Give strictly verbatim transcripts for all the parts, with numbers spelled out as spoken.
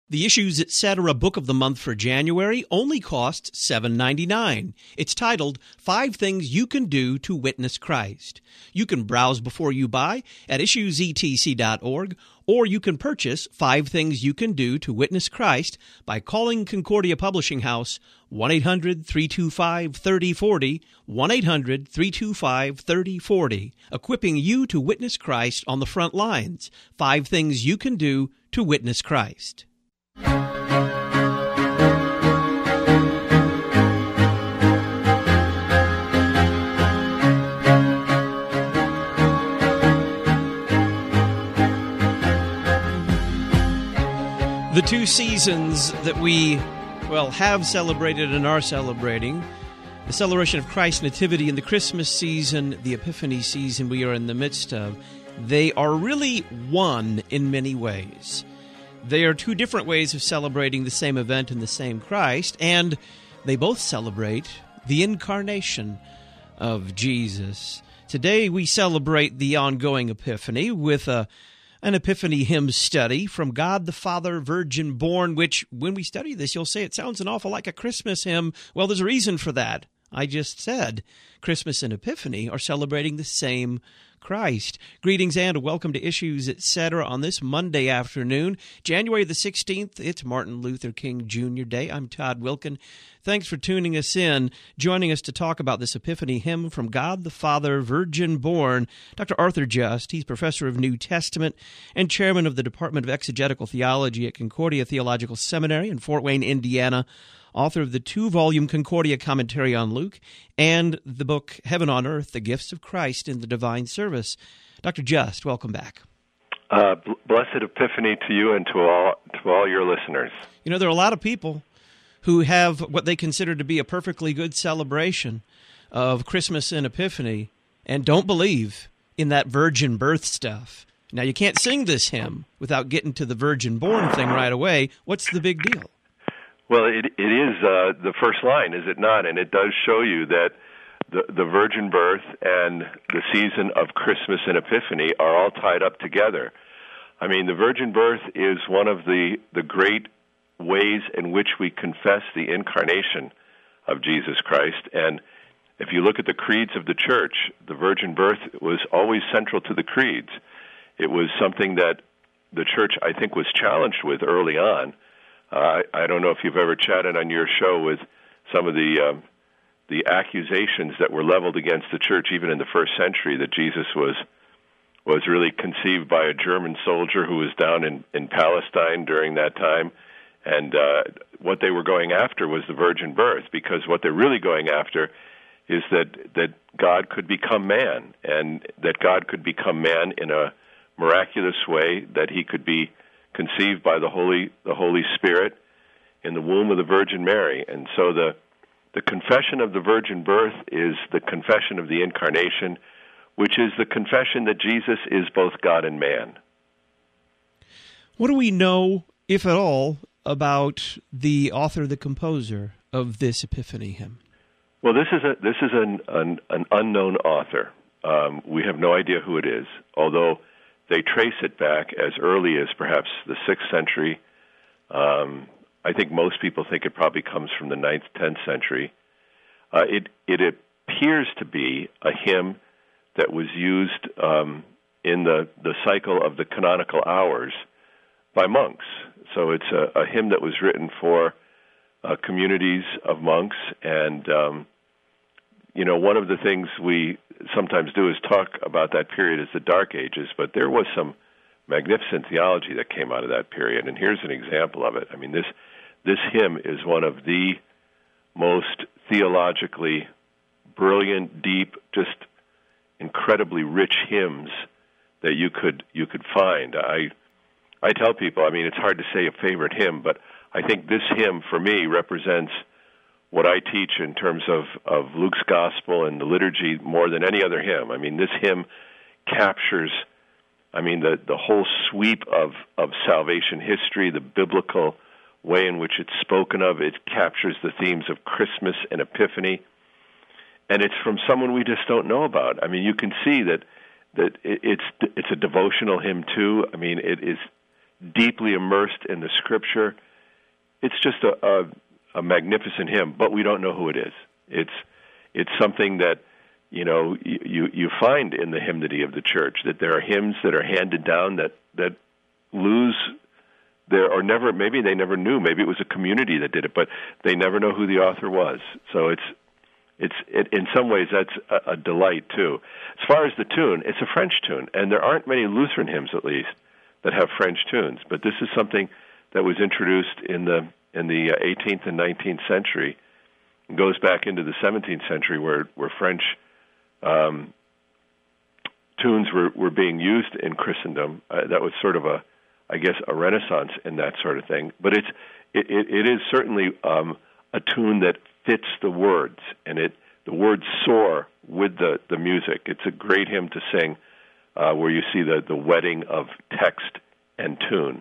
The Issues Etc. Book of the Month for January only costs seven dollars and ninety-nine cents. It's titled, Five Things You Can Do to Witness Christ. You can browse before you buy at issues e t c dot org, or you can purchase Five Things You Can Do to Witness Christ by calling Concordia Publishing House one eight hundred, three two five, three oh four oh, one eight hundred, three two five, three oh four oh, equipping you to witness Christ on the front lines. Five Things You Can Do to Witness Christ. The two seasons that we, well, have celebrated and are celebrating, the celebration of Christ's Nativity and the Christmas season, the Epiphany season we are in the midst of, they are really one in many ways. They are two different ways of celebrating the same event and the same Christ, and they both celebrate the incarnation of Jesus. Today we celebrate the ongoing Epiphany with a An Epiphany hymn study from God the Father, Virgin Born, which, when we study this, you'll say it sounds an awful like a Christmas hymn. Well, there's a reason for that. I just said Christmas and Epiphany are celebrating the same Christ. Greetings and welcome to Issues Etc. on this Monday afternoon, January the sixteenth. It's Martin Luther King Junior Day. I'm Todd Wilkin. Thanks for tuning us in, joining us to talk about this Epiphany hymn from God the Father, Virgin Born, Doctor Arthur Just. He's professor of New Testament and chairman of the Department of Exegetical Theology at Concordia Theological Seminary in Fort Wayne, Indiana, author of the two-volume Concordia Commentary on Luke and the book Heaven on Earth, The Gifts of Christ in the Divine Service. Doctor Just, welcome back. Uh, blessed Epiphany to you and to all to all your listeners. You know, there are a lot of people who have what they consider to be a perfectly good celebration of Christmas and Epiphany and don't believe in that virgin birth stuff. Now, you can't sing this hymn without getting to the virgin born thing right away. What's the big deal? Well, it it is uh, the first line, is it not? And it does show you that the, the virgin birth and the season of Christmas and Epiphany are all tied up together. I mean, the virgin birth is one of the, the great ways in which we confess the incarnation of Jesus Christ. And if you look at the creeds of the church, the virgin birth was always central to the creeds. It was something that the church, I think, was challenged with early on. Uh, I, I don't know if you've ever chatted on your show with some of the um, the accusations that were leveled against the church, even in the first century, that Jesus was was really conceived by a German soldier who was down in, in Palestine during that time. And uh, what they were going after was the virgin birth, because what they're really going after is that, that God could become man, and that God could become man in a miraculous way, that he could be conceived by the Holy the Holy Spirit in the womb of the Virgin Mary. And so the the confession of the virgin birth is the confession of the incarnation, which is the confession that Jesus is both God and man. What do we know, if at all, about the author, the composer of this Epiphany hymn? Well, this is a this is an an, an unknown author. Um, we have no idea who it is, although they trace it back as early as perhaps the sixth century. Um, I think most people think it probably comes from the ninth, tenth century. Uh, it it appears to be a hymn that was used um, in the, the cycle of the canonical hours by monks. So it's a, a hymn that was written for uh, communities of monks. And, um, you know, one of the things we sometimes do is talk about that period as the Dark Ages, but there was some magnificent theology that came out of that period. And here's an example of it. I mean, this this hymn is one of the most theologically brilliant, deep, just incredibly rich hymns that you could you could find. I I tell people, I mean, it's hard to say a favorite hymn, but I think this hymn, for me, represents what I teach in terms of, of Luke's Gospel and the liturgy more than any other hymn. I mean, this hymn captures, I mean, the, the whole sweep of, of salvation history, the biblical way in which it's spoken of. It captures the themes of Christmas and Epiphany. And it's from someone we just don't know about. I mean, you can see that that it, it's it's a devotional hymn, too. I mean, it is deeply immersed in the Scripture. It's just a, a, a magnificent hymn, but we don't know who it is. It's it's something that, you know, you you find in the hymnody of the church, that there are hymns that are handed down that that lose their, or never, maybe they never knew, maybe it was a community that did it, but they never know who the author was. So it's it's it, in some ways that's a, a delight too. As far as the tune, it's a French tune, and there aren't many Lutheran hymns, at least, that have French tunes. But this is something that was introduced in the in the eighteenth and nineteenth century. It goes back into the seventeenth century, where where French um, tunes were, were being used in Christendom. Uh, that was sort of a, I guess, a renaissance in that sort of thing. But it's it, it, it is certainly um, a tune that fits the words, and it the words soar with the, the music. It's a great hymn to sing, uh, where you see the, the wedding of text and tune.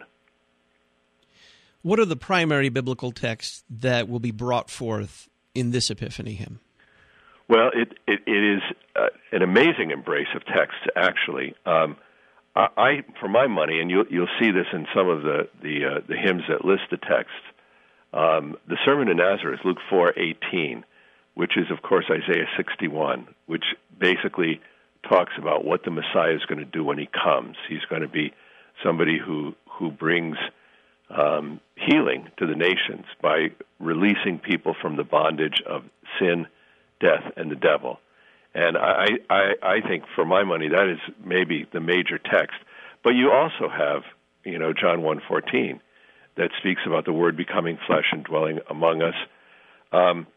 What are the primary biblical texts that will be brought forth in this Epiphany hymn? Well, it it, it is uh, an amazing embrace of texts, actually. Um, I, I, for my money, and you'll you'll see this in some of the the, uh, the hymns that list the texts. Um, the Sermon in Nazareth, Luke four eighteen, which is of course Isaiah sixty-one, which basically talks about what the Messiah is going to do when he comes. He's going to be somebody who who brings um, healing to the nations by releasing people from the bondage of sin, death, and the devil. And I, I, I think, for my money, that is maybe the major text. But you also have, you know, John one fourteen, that speaks about the Word becoming flesh and dwelling among us. Um,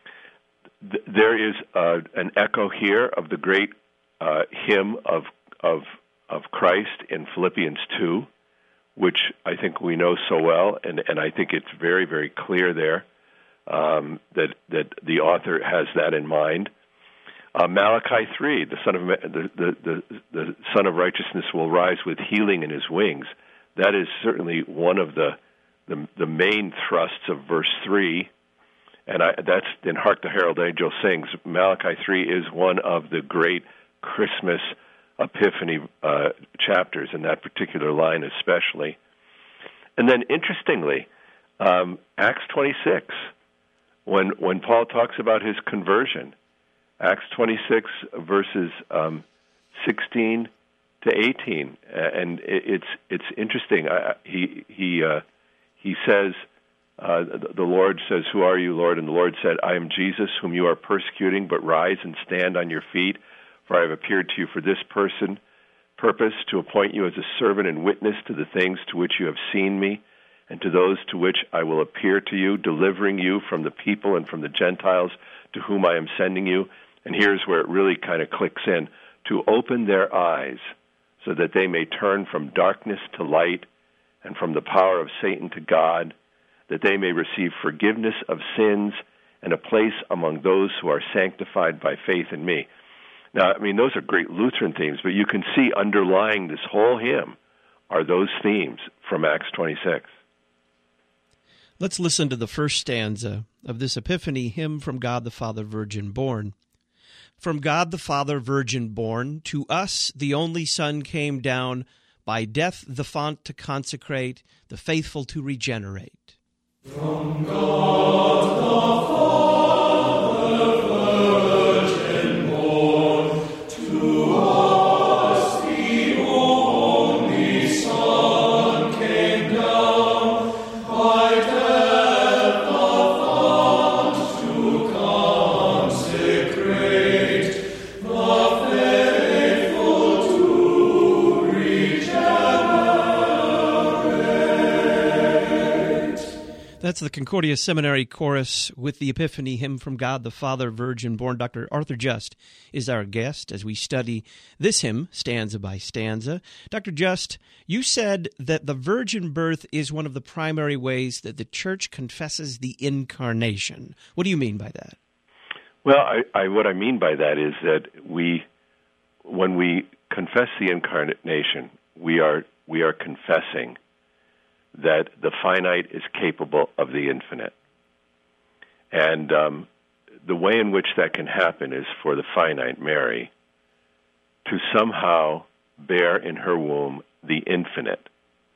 th- there is uh, an echo here of the great uh, hymn of of of Christ in Philippians two, which I think we know so well, and, and I think it's very, very clear there um, that that the author has that in mind. Uh, Malachi three, the son of the, the the the Son of Righteousness will rise with healing in his wings. That is certainly one of the the, the main thrusts of verse three, and I, that's in Hark the Herald Angel Sings. Malachi three is one of the great Christmas Epiphany uh, chapters, in that particular line especially. And then, interestingly, um, Acts twenty-six, when when Paul talks about his conversion, Acts twenty-six verses um, sixteen to eighteen, and it's it's interesting. I, he he uh, he says, uh, the Lord says, "Who are you, Lord?" And the Lord said, "I am Jesus, whom you are persecuting. But rise and stand on your feet, for I have appeared to you for this person purpose, to appoint you as a servant and witness to the things to which you have seen me, and to those to which I will appear to you, delivering you from the people and from the Gentiles to whom I am sending you." And here's where it really kind of clicks in: to open their eyes so that they may turn from darkness to light and from the power of Satan to God, that they may receive forgiveness of sins and a place among those who are sanctified by faith in me. Now, I mean, those are great Lutheran themes, but you can see underlying this whole hymn are those themes from Acts twenty-six. Let's listen to the first stanza of this Epiphany hymn, From God the Father, Virgin Born. From God the Father, Virgin born, to us the only Son came down, by death the font to consecrate, the faithful to regenerate. From God the Father, Virgin born, to us the only Son came down, by death the font to consecrate. That's the Concordia Seminary Chorus with the Epiphany hymn, From God the Father, Virgin Born. Doctor Arthur Just is our guest as we study this hymn, stanza by stanza. Doctor Just, you said that the virgin birth is one of the primary ways that the Church confesses the Incarnation. What do you mean by that? Well, I, I, what I mean by that is that we, when we confess the Incarnation, we are we are confessing that the finite is capable of the infinite. And um, the way in which that can happen is for the finite, Mary, to somehow bear in her womb the infinite,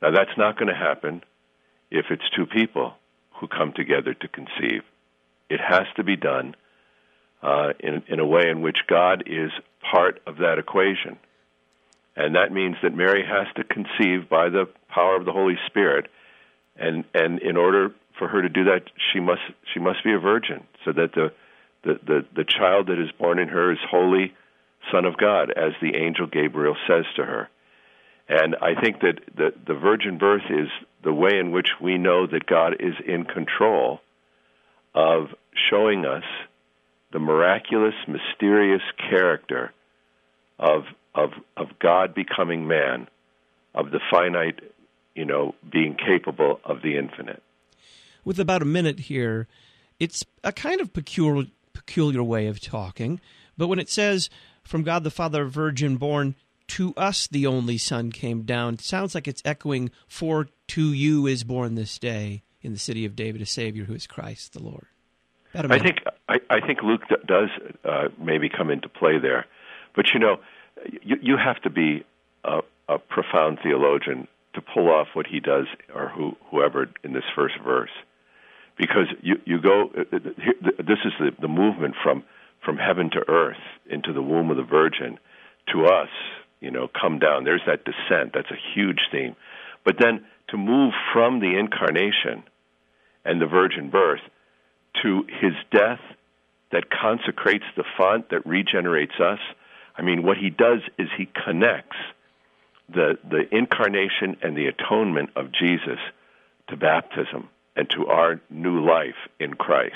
Now, that's not going to happen if it's two people who come together to conceive. It has to be done uh, in, in a way in which God is part of that equation. And that means that Mary has to conceive by the power of the Holy Spirit. And, and in order for her to do that, she must she must be a virgin, so that the, the, the, the child that is born in her is holy Son of God, as the angel Gabriel says to her. And I think that the, the virgin birth is the way in which we know that God is in control of showing us the miraculous, mysterious character of of of God becoming man, of the finite, you know, being capable of the infinite. With about a minute here, it's a kind of peculiar peculiar way of talking, but when it says, "From God the Father, virgin born, to us the only Son came down," it sounds like it's echoing, "For to you is born this day in the city of David a Savior who is Christ the Lord." I think I, I think Luke does uh, maybe come into play there, but you know, you, you have to be a, a profound theologian to pull off what he does, or who, whoever in this first verse, because you you go. This is the, the movement from from heaven to earth into the womb of the Virgin to us. You know, come down. There's that descent. That's a huge theme. But then to move from the incarnation and the virgin birth to his death that consecrates the font, that regenerates us. I mean, what he does is he connects the the incarnation and the atonement of Jesus to baptism and to our new life in Christ.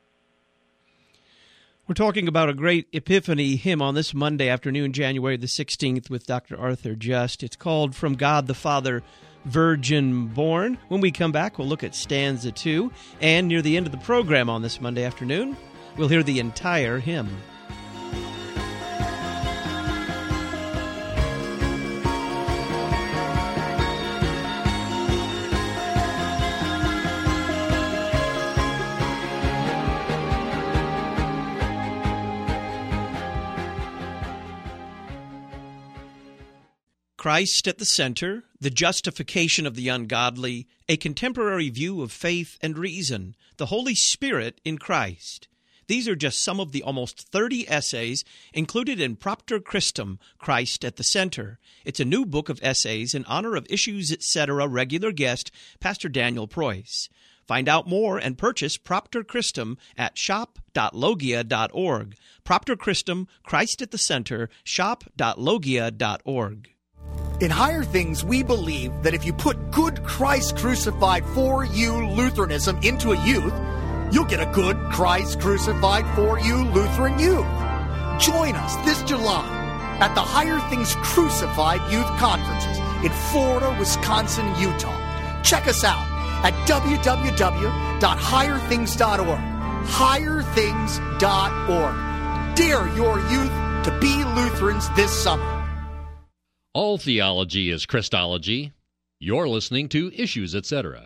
We're talking about a great Epiphany hymn on this Monday afternoon, January the sixteenth, with Doctor Arthur Just. It's called "From God the Father, Virgin Born." When we come back, we'll look at stanza two, and near the end of the program on this Monday afternoon, we'll hear the entire hymn. Christ at the center, the justification of the ungodly, a contemporary view of faith and reason, the Holy Spirit in Christ. These are just some of the almost thirty essays included in Propter Christum, Christ at the Center. It's a new book of essays in honor of Issues Etc. regular guest, Pastor Daniel Preuss. Find out more and purchase Propter Christum at shop dot logia dot org. Propter Christum, Christ at the Center, shop dot logia dot org. In Higher Things, we believe that if you put good Christ crucified for you Lutheranism into a youth, you'll get a good Christ crucified for you Lutheran youth. Join us this July at the Higher Things Crucified Youth Conferences in Florida, Wisconsin, Utah. Check us out at w w w dot higher things dot org. higher things dot org. Dare your youth to be Lutherans this summer. All theology is Christology. You're listening to Issues Etc.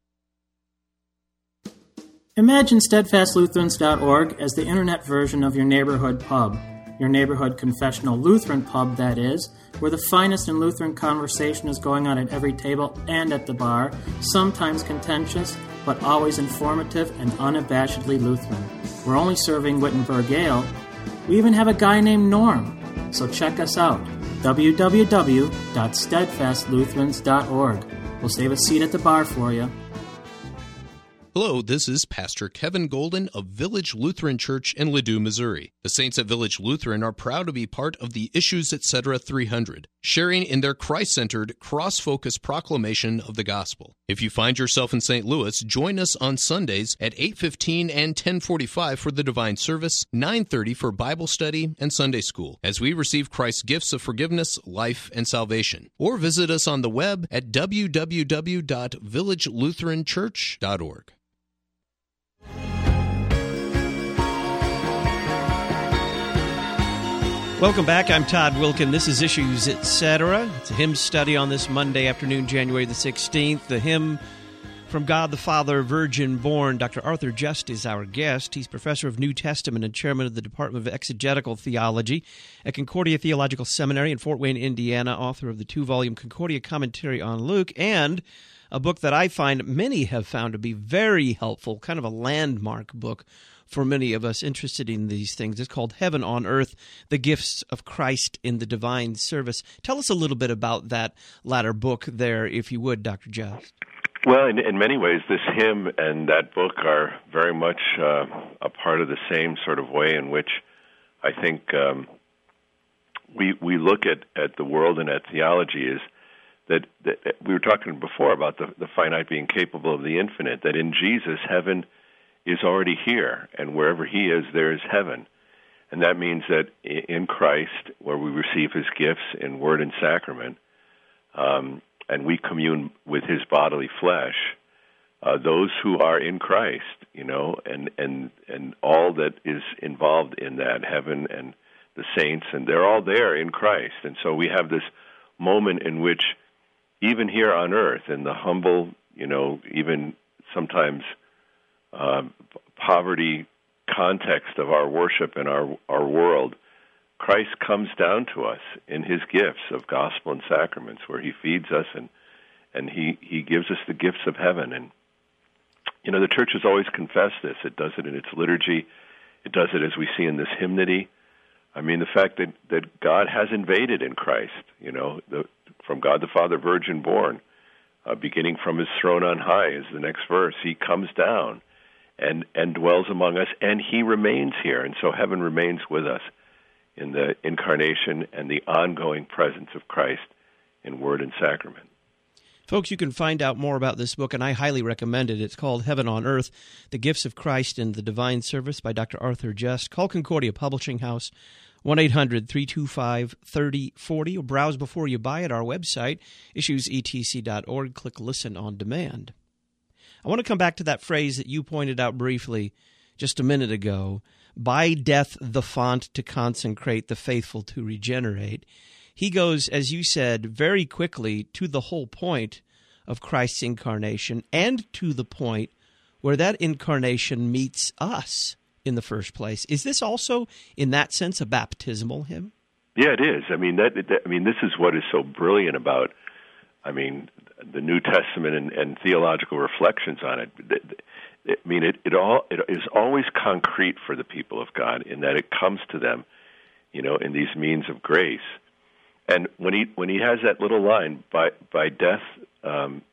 Imagine steadfast lutherans dot org as the internet version of your neighborhood pub. Your neighborhood confessional Lutheran pub, that is, where the finest in Lutheran conversation is going on at every table and at the bar, sometimes contentious, but always informative and unabashedly Lutheran. We're only serving Wittenberg Ale. We even have a guy named Norm. So check us out. w w w dot steadfast lutherans dot org. We'll save a seat at the bar for you. Hello, this is Pastor Kevin Golden of Village Lutheran Church in Ladue, Missouri. The saints at Village Lutheran are proud to be part of the Issues Etc. three hundred, sharing in their Christ-centered, cross-focused proclamation of the gospel. If you find yourself in Saint Louis, join us on Sundays at eight fifteen and ten forty-five for the Divine Service, nine thirty for Bible study and Sunday school, as we receive Christ's gifts of forgiveness, life, and salvation. Or visit us on the web at w w w dot village lutheran church dot org. Welcome back. I'm Todd Wilkin. This is Issues Etc. It's a hymn study on this Monday afternoon, January the sixteenth. The hymn From God the Father, Virgin Born, Doctor Arthur Just is our guest. He's professor of New Testament and chairman of the Department of Exegetical Theology at Concordia Theological Seminary in Fort Wayne, Indiana, author of the two-volume Concordia Commentary on Luke, and a book that I find many have found to be very helpful, kind of a landmark book for many of us interested in these things. It's called Heaven on Earth, The Gifts of Christ in the Divine Service. Tell us a little bit about that latter book there, if you would, Doctor Just. Well, in, in many ways, this hymn and that book are very much uh, a part of the same sort of way in which I think um, we we look at, at the world and at theology is that, that we were talking before about the, the finite being capable of the infinite, that in Jesus, heaven is already here, and wherever he is, there is heaven. And that means that in Christ, where we receive his gifts in word and sacrament, um, and we commune with his bodily flesh, uh, those who are in Christ, you know, and, and, and all that is involved in that, heaven and the saints, and they're all there in Christ. And so we have this moment in which, even here on earth, in the humble, you know, even sometimes uh, poverty context of our worship and our, our world, Christ comes down to us in his gifts of gospel and sacraments, where he feeds us and and he, he gives us the gifts of heaven. And, you know, the church has always confessed this. It does it in its liturgy. It does it as we see in this hymnody. I mean, the fact that, that God has invaded in Christ, you know, the, from God the Father, Virgin Born, uh, beginning from his throne on high is the next verse. He comes down and, and dwells among us, and he remains here. And so heaven remains with us in the incarnation and the ongoing presence of Christ in word and sacrament. Folks, you can find out more about this book, and I highly recommend it. It's called Heaven on Earth, The Gifts of Christ in the Divine Service by Doctor Arthur Just. Call Concordia Publishing House, one eight hundred, three two five, three oh four oh, or browse before you buy at our website, issues e t c dot org. Click Listen on Demand. I want to come back to that phrase that you pointed out briefly just a minute ago, by death the font to consecrate, the faithful to regenerate. He goes, as you said, very quickly to the whole point of Christ's incarnation and to the point where that incarnation meets us in the first place. Is this also, in that sense, a baptismal hymn? Yeah, it is. I mean, that, that I mean, this is what is so brilliant about, I mean, the New Testament and, and theological reflections on it. I mean, it, it all it is always concrete for the people of God in that it comes to them, you know, in these means of grace. And when he when he has that little line, by by death, um,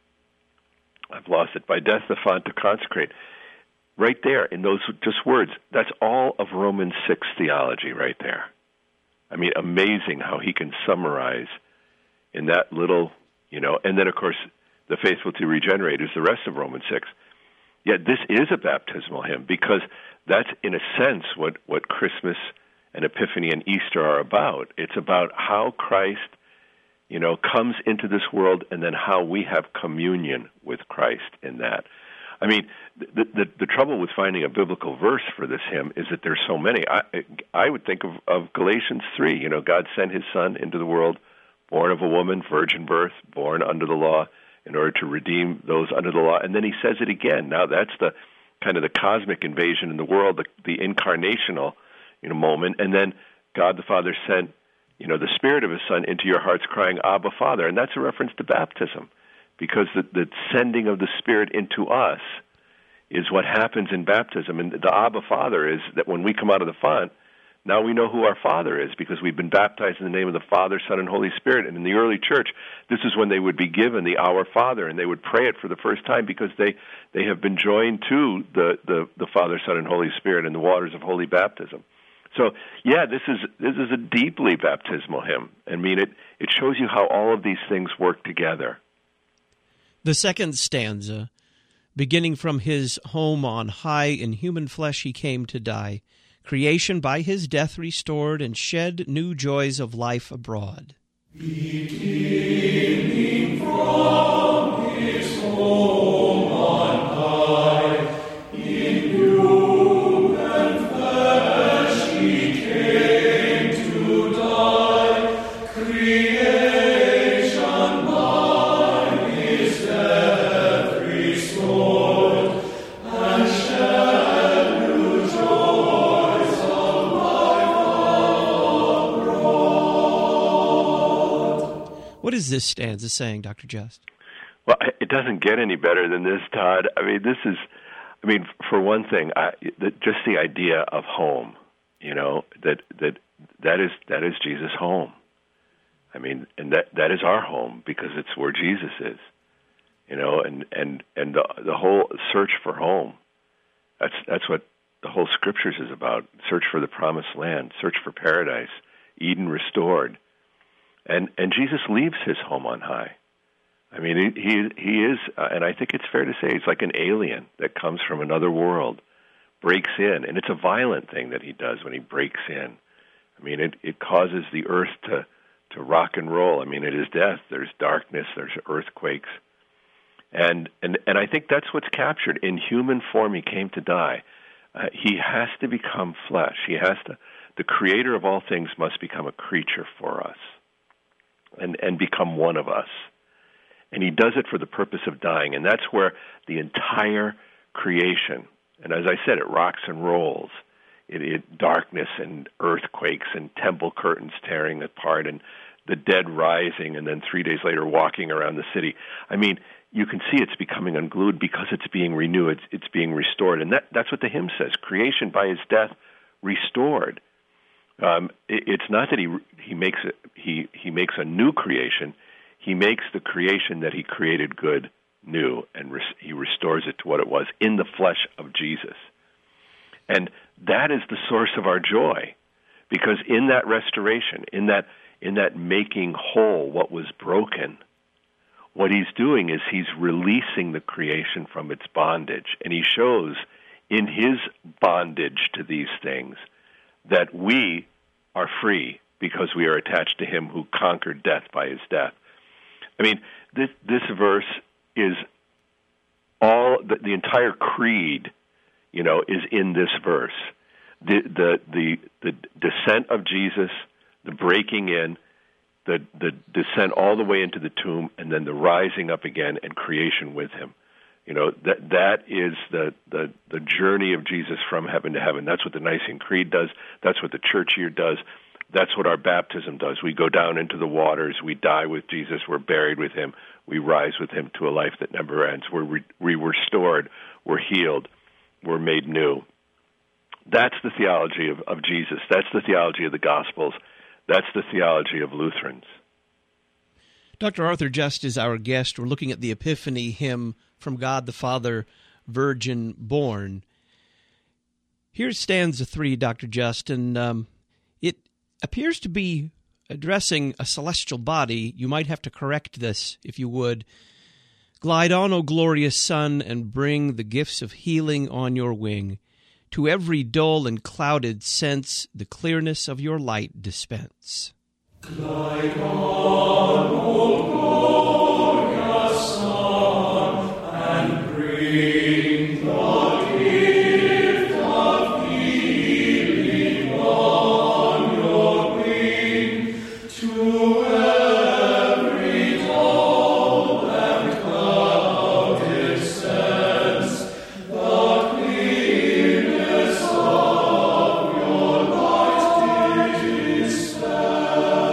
I've lost it. By death, the font to consecrate. Right there in those just words, that's all of Romans six theology right there. I mean, amazing how he can summarize in that little, you know. And then of course, the faithful to regenerate is the rest of Romans six. Yet this is a baptismal hymn because that's in a sense what what Christmas and Epiphany and Easter are about. It's about how Christ, you know, comes into this world and then how we have communion with Christ in that. I mean, the the, the trouble with finding a biblical verse for this hymn is that there's so many. I I would think of, of Galatians three. You know, God sent his Son into the world, born of a woman, virgin birth, born under the law, in order to redeem those under the law. And then he says it again. Now that's the kind of the cosmic invasion in the world, the, the incarnational, you know, moment. And then God the Father sent, you know, the Spirit of his Son into your hearts crying, Abba, Father. And that's a reference to baptism, because the, the sending of the Spirit into us is what happens in baptism. And the Abba, Father is that when we come out of the font, now we know who our Father is because we've been baptized in the name of the Father, Son, and Holy Spirit. And in the early church, this is when they would be given the Our Father, and they would pray it for the first time because they, they have been joined to the, the, the Father, Son, and Holy Spirit in the waters of holy baptism. So, yeah, this is this is a deeply baptismal hymn. I mean, it, it shows you how all of these things work together. The second stanza, beginning from his home on high, in human flesh he came to die. Creation by his death restored and shed new joys of life abroad. Beginning from his home on high, in human flesh he came to die. Creation by his death restored. is this stanza saying, Doctor Just? Well, it doesn't get any better than this, Todd. I mean, this is, I mean, for one thing, I, the, just the idea of home, you know, that that that is that is Jesus' home. I mean, and that that is our home because it's where Jesus is, you know, and and and the the whole search for home. That's that's what the whole Scriptures is about. Search for the promised land, search for paradise, Eden restored, and and Jesus leaves his home on high. I mean, he he, he is, uh, and I think it's fair to say he's like an alien that comes from another world, breaks in, and it's a violent thing that he does when he breaks in. I mean, it it causes the earth to to rock and roll. I mean, it is death. There's darkness. There's earthquakes. And and and I think that's what's captured. In human form, he came to die. Uh, he has to become flesh. He has to. The creator of all things must become a creature for us and, and become one of us. And he does it for the purpose of dying. And that's where the entire creation, and as I said, it rocks and rolls. It, it darkness and earthquakes and temple curtains tearing apart and the dead rising and then three days later walking around the city. I mean, you can see it's becoming unglued because it's being renewed, it's, it's being restored. And that, that's what the hymn says, creation by his death restored. Um, it, it's not that he he makes a, he he makes a new creation. He makes the creation that he created good new, and res, he restores it to what it was in the flesh of Jesus. And that is the source of our joy, because in that restoration, in that in that making whole what was broken, what he's doing is he's releasing the creation from its bondage, and he shows in his bondage to these things that we are free because we are attached to him who conquered death by his death. I mean, this this verse is all the, the entire creed, you know, is in this verse. The the the the descent of Jesus, the breaking in, the the descent all the way into the tomb, and then the rising up again and creation with him. You know, that that is the, the, the journey of Jesus from heaven to heaven. That's what the Nicene Creed does. That's what the church year does. That's what our baptism does. We go down into the waters. We die with Jesus. We're buried with him. We rise with him to a life that never ends. We're re- we were restored. We're healed. We're made new. That's the theology of, of Jesus. That's the theology of the Gospels. That's the theology of Lutherans. Doctor Arthur Just is our guest. We're looking at the Epiphany hymn, From God the Father, Virgin Born. Here's stanza three, Doctor Just, and um, it appears to be addressing a celestial body. You might have to correct this, if you would. Glide on, O glorious Sun, and bring the gifts of healing on your wing. To every dull and clouded sense, the clearness of your light dispense. Glide on, O glorious Sun, and bring the gift of healing on your wing to every dull and clouded sense. The clearness of your light dispense.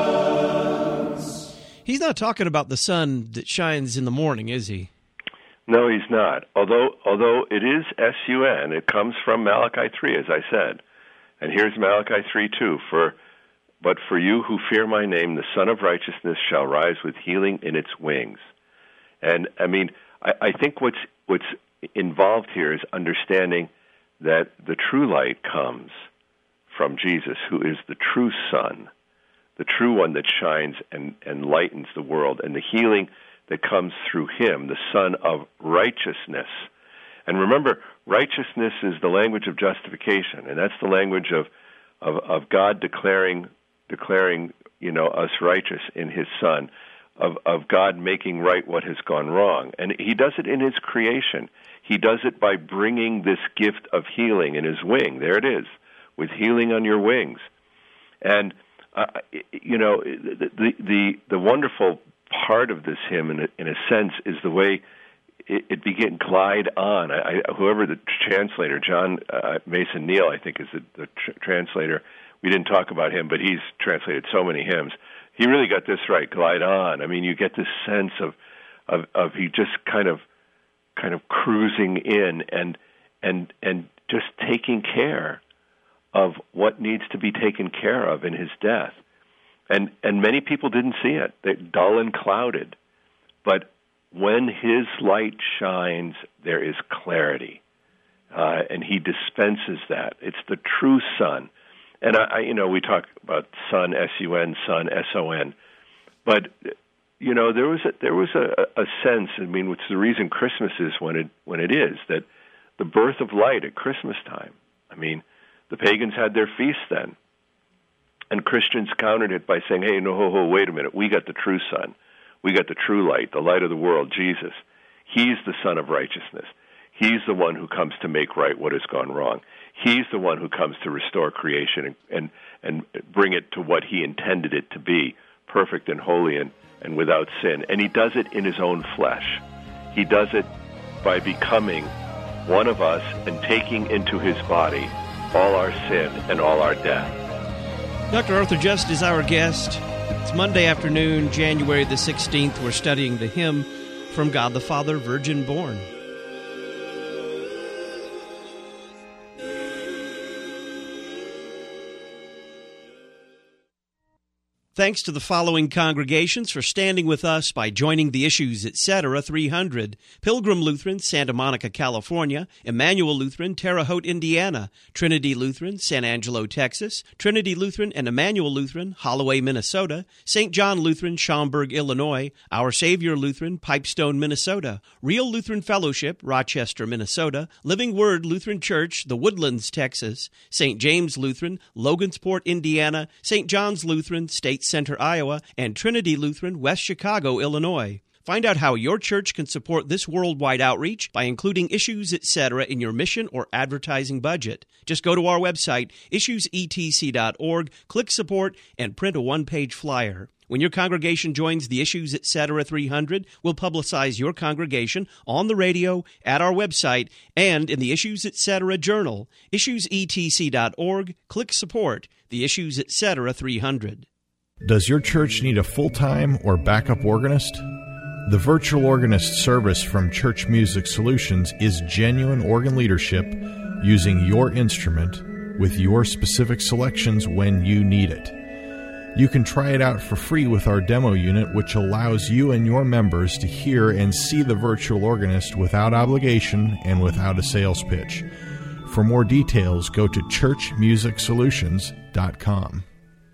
He's not talking about the sun that shines in the morning, is he? No, he's not. Although although it is S U N, it comes from Malachi three, as I said. And here's Malachi three two. For, but for you who fear my name, the Son of Righteousness shall rise with healing in its wings. And, I mean, I, I think what's what's involved here is understanding that the true light comes from Jesus, who is the true sun, the true one that shines and, and lightens the world, and the healing that comes through him, the Son of Righteousness. And remember, righteousness is the language of justification, and that's the language of of, of God declaring declaring you know us righteous in his Son, of of God making right what has gone wrong. And he does it in his creation. He does it by bringing this gift of healing in his wing. There it is, with healing on your wings. And Uh, you know, the, the the the wonderful part of this hymn, in a, in a sense, is the way it, it began glide on. I, I, whoever the translator, John uh, Mason Neal, I think is the, the tr- translator. We didn't talk about him, but he's translated so many hymns. he really got this right. Glide on. I mean, you get this sense of of, of he just kind of kind of cruising in and and and just taking care of what needs to be taken care of in his death. And and many people didn't see it. They're dull and clouded. But when his light shines, there is clarity. Uh, and he dispenses that. It's the true sun. And, I, I, you know, we talk about sun, S U N, sun, S O N. But, you know, there was a, there was a, a sense, I mean, which is the reason Christmas is when it, when it is, that the birth of light at Christmas time. I mean, the pagans had their feast then. And Christians countered it by saying, hey, no, ho, ho, wait a minute. We got the true sun. We got the true light, the light of the world, Jesus. He's the Son of righteousness. He's the one who comes to make right what has gone wrong. He's the one who comes to restore creation and, and, and bring it to what he intended it to be, perfect and holy and, and without sin. And he does it in his own flesh. He does it by becoming one of us and taking into his body all our sin and all our death. Doctor Arthur Just is our guest. It's Monday afternoon, January the sixteenth. We're studying the hymn From God the Father, Virgin Born. Thanks to the following congregations for standing with us by joining the Issues, et cetera three hundred. Pilgrim Lutheran, Santa Monica, California. Emmanuel Lutheran, Terre Haute, Indiana. Trinity Lutheran, San Angelo, Texas. Trinity Lutheran and Emmanuel Lutheran, Holloway, Minnesota. Saint John Lutheran, Schaumburg, Illinois. Our Savior Lutheran, Pipestone, Minnesota. Real Lutheran Fellowship, Rochester, Minnesota. Living Word Lutheran Church, The Woodlands, Texas. Saint James Lutheran, Logansport, Indiana. Saint John's Lutheran, State Center, Iowa, and Trinity Lutheran, West Chicago, Illinois. Find out how your church can support this worldwide outreach by including Issues, et cetera in your mission or advertising budget. Just go to our website, issues e t c dot org, click Support, and print a one-page flyer. When your congregation joins the Issues, et cetera three hundred, we'll publicize your congregation on the radio, at our website, and in the Issues, et cetera Journal. issues e t c dot org, click Support, the Issues, et cetera three hundred. Does your church need a full-time or backup organist? The virtual organist service from Church Music Solutions is genuine organ leadership using your instrument with your specific selections when you need it. You can try it out for free with our demo unit, which allows you and your members to hear and see the virtual organist without obligation and without a sales pitch. For more details, go to church music solutions dot com.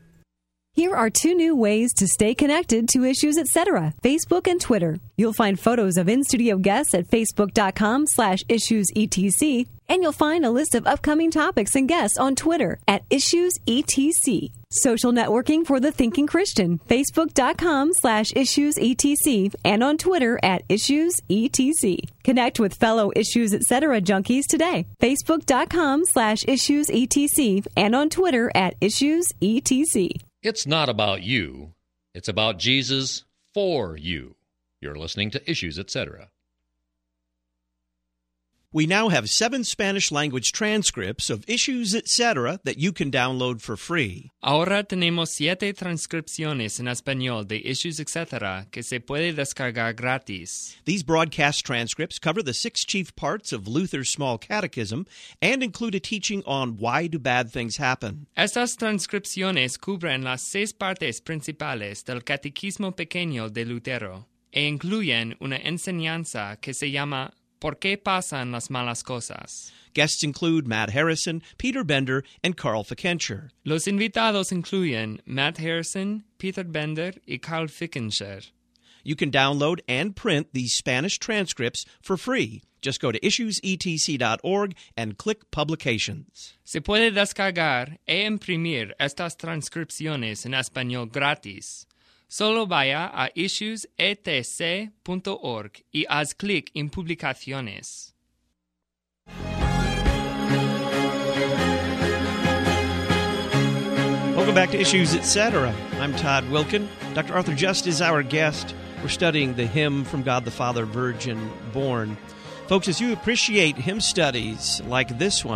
Here are two new ways to stay connected to Issues, et cetera, Facebook and Twitter. You'll find photos of in-studio guests at facebook.com slash issuesetc, and you'll find a list of upcoming topics and guests on Twitter at issuesetc. Social networking for the thinking Christian, facebook.com slash issuesetc, and on Twitter at issuesetc. Connect with fellow Issues, et cetera junkies today, facebook.com slash issuesetc, and on Twitter at issuesetc. It's not about you. It's about Jesus for you. You're listening to Issues, et cetera. We now have seven Spanish-language transcripts of Issues, et cetera that you can download for free. Ahora tenemos siete transcripciones en español de Issues, et cetera que se puede descargar gratis. These broadcast transcripts cover the six chief parts of Luther's Small Catechism and include a teaching on why do bad things happen. Estas transcripciones cubren las seis partes principales del Catequismo Pequeño de Lutero e incluyen una enseñanza que se llama ¿Por qué pasan las malas cosas? Guests include Matt Harrison, Peter Bender, and Carl Fickenshire. Los invitados incluyen Matt Harrison, Peter Bender, y Carl Fickenshire. You can download and print these Spanish transcripts for free. Just go to issues e t c dot org and click Publications. Se puede descargar e imprimir estas transcripciones en español gratis. Solo vaya a issues e t c punto org y haz clic en Publicaciones. Welcome back to Issues, et cetera. I'm Todd Wilkin. Doctor Arthur Just is our guest. We're studying the hymn From God the Father, Virgin Born. Folks, as you appreciate hymn studies like this one,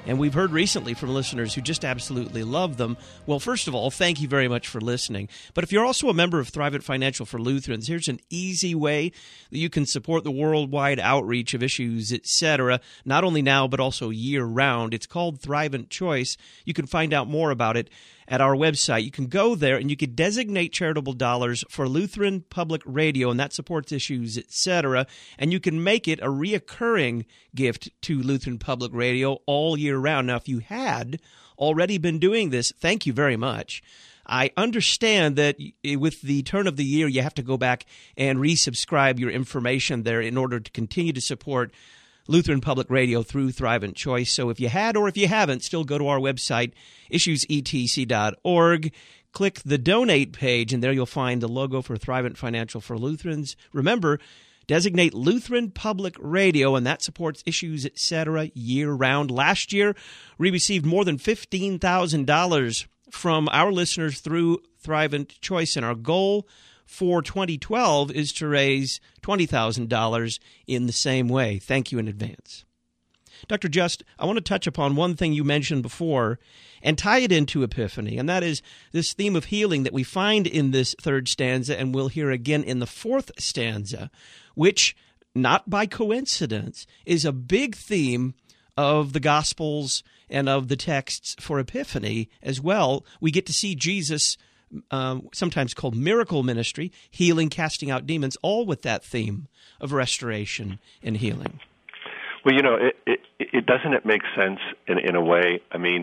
And we've heard recently from listeners who just absolutely love them. Well, first of all, thank you very much for listening. But if you're also a member of Thrivent Financial for Lutherans, here's an easy way that you can support the worldwide outreach of Issues, et cetera, not only now but also year-round. It's called Thrivent Choice. You can find out more about it at our website. You can go there and you can designate charitable dollars for Lutheran Public Radio, and that supports Issues, et cetera. And you can make it a reoccurring gift to Lutheran Public Radio all year round. Now, if you had already been doing this, thank you very much. I understand that with the turn of the year, you have to go back and resubscribe your information there in order to continue to support Lutheran Public Radio through Thrivent Choice. So if you had or if you haven't, still go to our website, issues e t c dot org. Click the donate page, and there you'll find the logo for Thrivent Financial for Lutherans. Remember, designate Lutheran Public Radio, and that supports Issues, et cetera, year-round. Last year, we received more than fifteen thousand dollars from our listeners through Thrivent Choice, and our goal for twenty twelve is to raise twenty thousand dollars in the same way. Thank you in advance. Doctor Just, I want to touch upon one thing you mentioned before and tie it into Epiphany, and that is this theme of healing that we find in this third stanza and we'll hear again in the fourth stanza, which, not by coincidence, is a big theme of the Gospels and of the texts for Epiphany as well. We get to see Jesus Um, sometimes called miracle ministry, healing, casting out demons, all with that theme of restoration and healing. Well, you know, it, it, it doesn't it make sense in, in a way? I mean,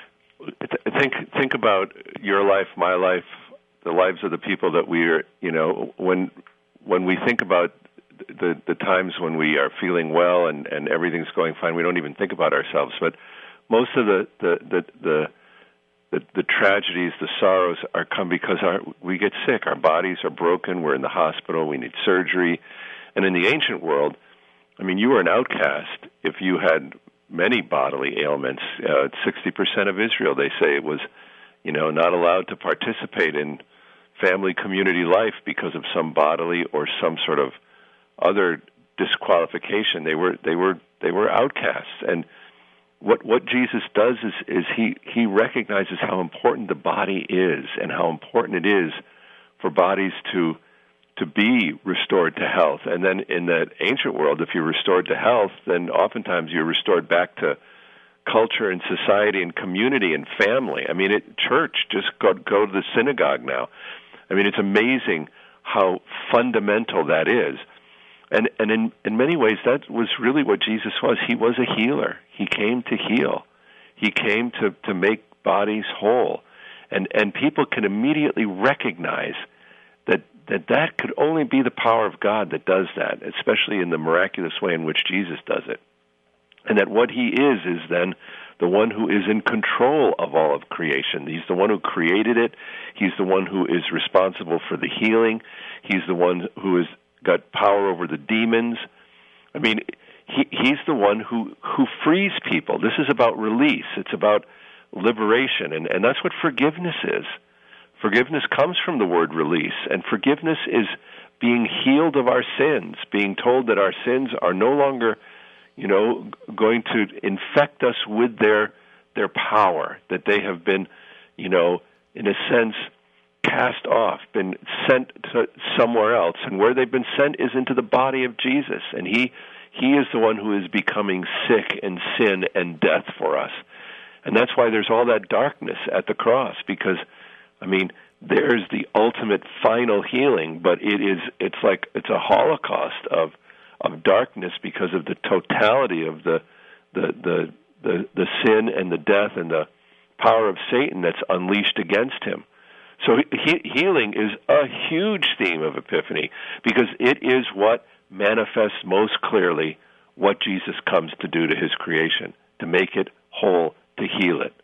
think think about your life, my life, the lives of the people that we are, you know, when when we think about the, the times when we are feeling well and, and everything's going fine, we don't even think about ourselves. But most of the, the, the, the The, the tragedies, the sorrows are come because our, we get sick. Our bodies are broken. We're in the hospital. We need surgery. And in the ancient world, I mean, you were an outcast if you had many bodily ailments. Uh, sixty percent of Israel, they say, was, you know, not allowed to participate in family community life because of some bodily or some sort of other disqualification. They were they were they were outcasts. And What what Jesus does is, is he, he recognizes how important the body is and how important it is for bodies to to be restored to health. And then in that ancient world, if you're restored to health, then oftentimes you're restored back to culture and society and community and family. I mean, it, church, just go, go to the synagogue now. I mean, it's amazing how fundamental that is. And and in, in many ways, that was really what Jesus was. He was a healer. He came to heal. He came to, to make bodies whole. And and people can immediately recognize that, that that could only be the power of God that does that, especially in the miraculous way in which Jesus does it. And that what he is is then the one who is in control of all of creation. He's the one who created it. He's the one who is responsible for the healing. He's the one who is got power over the demons. I mean, he, he's the one who, who frees people. This is about release. It's about liberation, and, and that's what forgiveness is. Forgiveness comes from the word release, and forgiveness is being healed of our sins, being told that our sins are no longer, you know, going to infect us with their their power, that they have been, you know, in a sense, cast off, been sent to somewhere else, and where they've been sent is into the body of Jesus, and he he is the one who is becoming sick in sin and death for us. And that's why there's all that darkness at the cross, because, I mean, there's the ultimate final healing, but it is it's like it's a holocaust of of darkness because of the totality of the the the the, the sin and the death and the power of Satan that's unleashed against him. So he, healing is a huge theme of Epiphany because it is what manifests most clearly what Jesus comes to do to his creation, to make it whole, to heal it.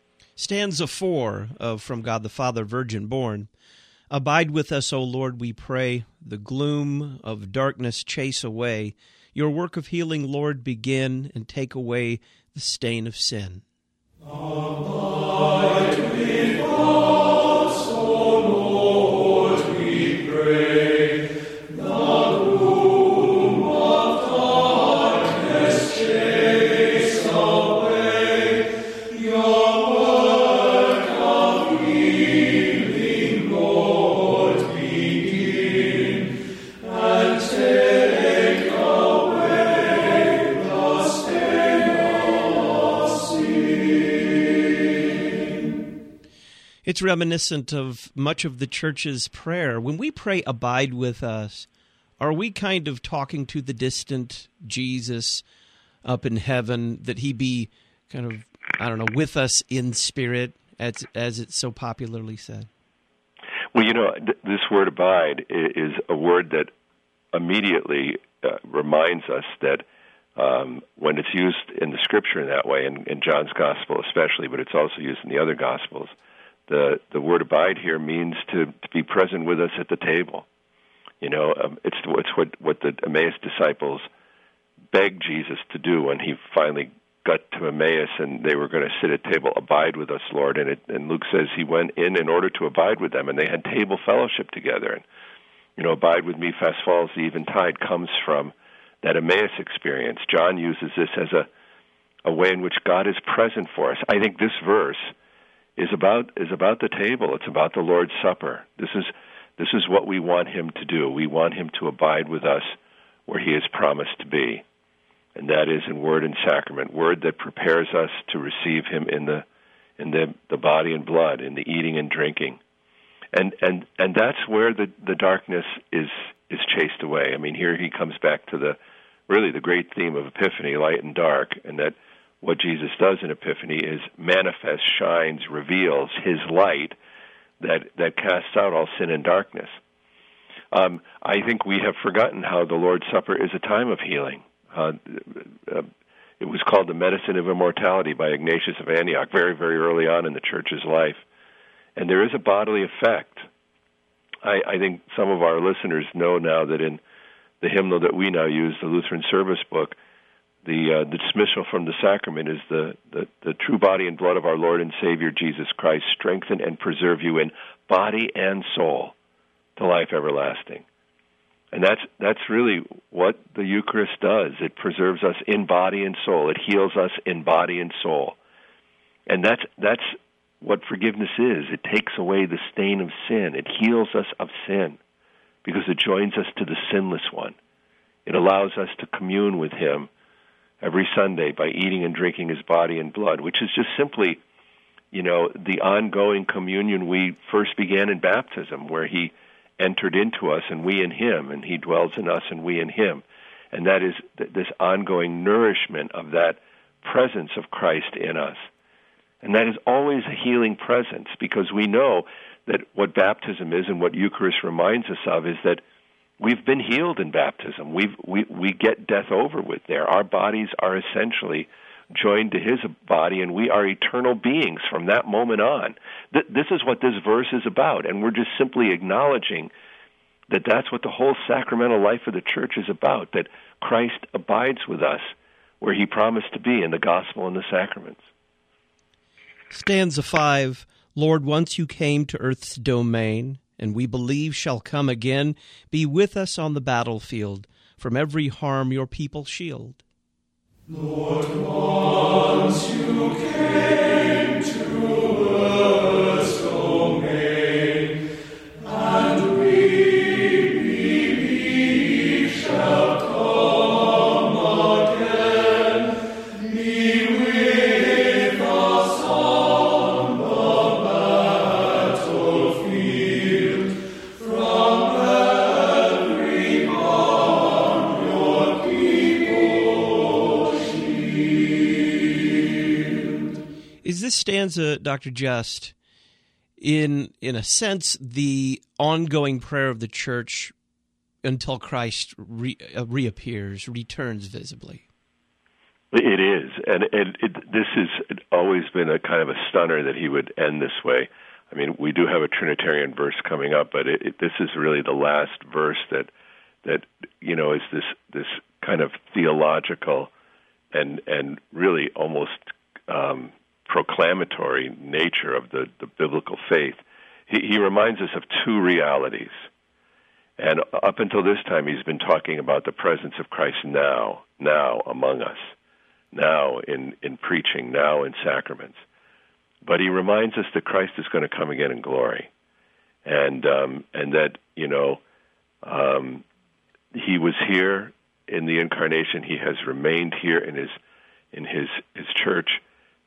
Stanza four of From God the Father, Virgin Born. Abide with us, O Lord, we pray. The gloom of darkness chase away. Your work of healing, Lord, begin and take away the stain of sin. Abide with us, O Lord, we pray. The gloom of darkness chase away. It's reminiscent of much of the church's prayer. When we pray, abide with us, are we kind of talking to the distant Jesus up in heaven, that he be kind of, I don't know, with us in spirit, as, as it's so popularly said? Well, you know, th- this word abide is a word that immediately uh, reminds us that um, when it's used in the Scripture in that way, in, in John's Gospel especially, but it's also used in the other Gospels, the, the word abide here means to, to be present with us at the table. You know, um, it's, it's what, what the Emmaus disciples begged Jesus to do when he finally got to Emmaus and they were going to sit at table. Abide with us, Lord. And, it, and Luke says he went in in order to abide with them, and they had table fellowship together. And, you know, abide with me, fast falls the eventide comes from that Emmaus experience. John uses this as a, a way in which God is present for us. I think this verse is about is about the table. It's about the Lord's Supper. This is this is what we want him to do. We want him to abide with us where he has promised to be. And that is in word and sacrament, word that prepares us to receive him in the in the, the body and blood, in the eating and drinking. And and and that's where the, the darkness is is chased away. I mean, here he comes back to the really the great theme of Epiphany, light and dark, and that what Jesus does in Epiphany is manifests, shines, reveals his light that, that casts out all sin and darkness. Um, I think we have forgotten how the Lord's Supper is a time of healing. Uh, uh, it was called the medicine of immortality by Ignatius of Antioch very, very early on in the Church's life. And there is a bodily effect. I, I think some of our listeners know now that in the hymnal that we now use, the Lutheran Service Book, the, uh, the dismissal from the sacrament is the, the, the true body and blood of our Lord and Savior Jesus Christ, strengthen and preserve you in body and soul to life everlasting. And that's that's really what the Eucharist does. It preserves us in body and soul. It heals us in body and soul. And that's that's what forgiveness is. It takes away the stain of sin. It heals us of sin because it joins us to the sinless one. It allows us to commune with him every Sunday by eating and drinking his body and blood, which is just simply, you know, the ongoing communion we first began in baptism, where he entered into us and we in him, and he dwells in us and we in him. And that is th- this ongoing nourishment of that presence of Christ in us. And that is always a healing presence, because we know that what baptism is and what Eucharist reminds us of is that we've been healed in baptism. We've, we we get death over with there. Our bodies are essentially joined to his body, and we are eternal beings from that moment on. Th- this is what this verse is about, and we're just simply acknowledging that that's what the whole sacramental life of the Church is about, that Christ abides with us where he promised to be in the gospel and the sacraments. Stanza five, Lord, once you came to earth's domain, and we believe shall come again, be with us on the battlefield, from every harm your people shield. Lord, once you came to earth's domain, and we believe shall come again, be with us on the battlefield, from every harm your people. Is this stanza, Doctor Just, in in a sense, the ongoing prayer of the Church until Christ re, uh, reappears, returns visibly? It is, and, and it, this has always been a kind of a stunner that he would end this way. I mean, we do have a Trinitarian verse coming up, but it, it, this is really the last verse that that you know is this this kind of theological and and really almost um, proclamatory nature of the, the biblical faith. He, he reminds us of two realities. And up until this time, he's been talking about the presence of Christ now, now among us, now in, in preaching, now in sacraments. But he reminds us that Christ is going to come again in glory. And um, and that, you know, um, he was here in the incarnation. He has remained here in his in his, his church. But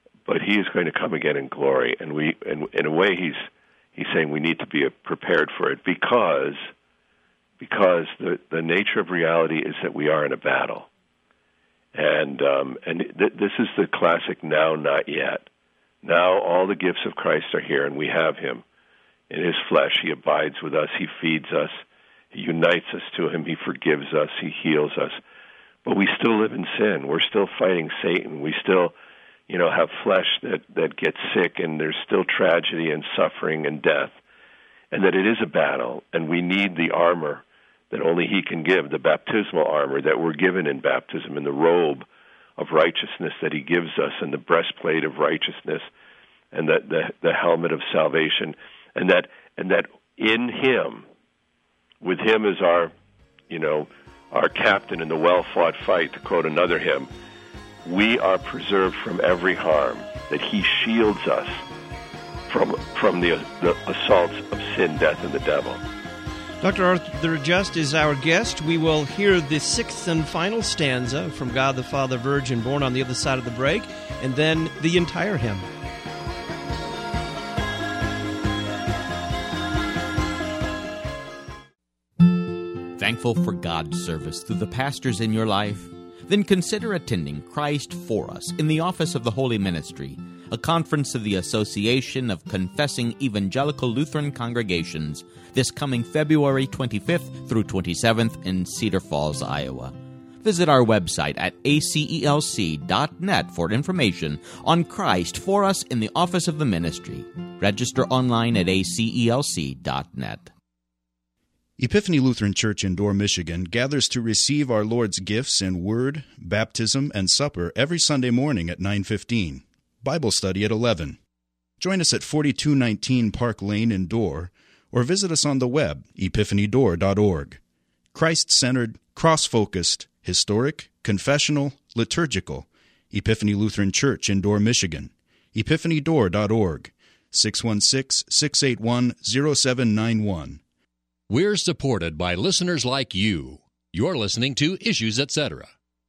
he is going to come again in glory, and we, in, in a way, he's he's saying we need to be prepared for it because because the the nature of reality is that we are in a battle, and um, and th- this is the classic now, not yet. Now all the gifts of Christ are here, and we have him in his flesh. He abides with us. He feeds us. He unites us to him. He forgives us. He heals us. But we still live in sin. We're still fighting Satan. We still, you know, have flesh that, that gets sick, and there's still tragedy and suffering and death, and that it is a battle, and we need the armor that only he can give, the baptismal armor that we're given in baptism, and the robe of righteousness that he gives us, and the breastplate of righteousness, and the, the, the helmet of salvation, and that and that in him, with him as our, you know, our captain in the well-fought fight, to quote another hymn, we are preserved from every harm, that he shields us from from the, the assaults of sin, death, and the devil. Doctor Arthur Just is our guest. We will hear the sixth and final stanza from God the Father Virgin Born on the other side of the break, and then the entire hymn. Thankful for God's service through the pastors in your life? Then consider attending Christ for Us in the Office of the Holy Ministry, a conference of the Association of Confessing Evangelical Lutheran Congregations, this coming February twenty-fifth through twenty-seventh in Cedar Falls, Iowa. Visit our website at a c e l c dot net for information on Christ for Us in the Office of the Ministry. Register online at a c e l c dot net. Epiphany Lutheran Church in Dorr, Michigan gathers to receive our Lord's gifts in Word, Baptism, and Supper every Sunday morning at nine fifteen. Bible study at eleven. Join us at forty-two nineteen Park Lane in Dorr, or visit us on the web, epiphany door dot org. Christ-centered, cross-focused, historic, confessional, liturgical. Epiphany Lutheran Church in Dorr, Michigan. epiphany door dot org. six one six, six eight one, zero seven nine one. We're supported by listeners like you. You're listening to Issues, et cetera.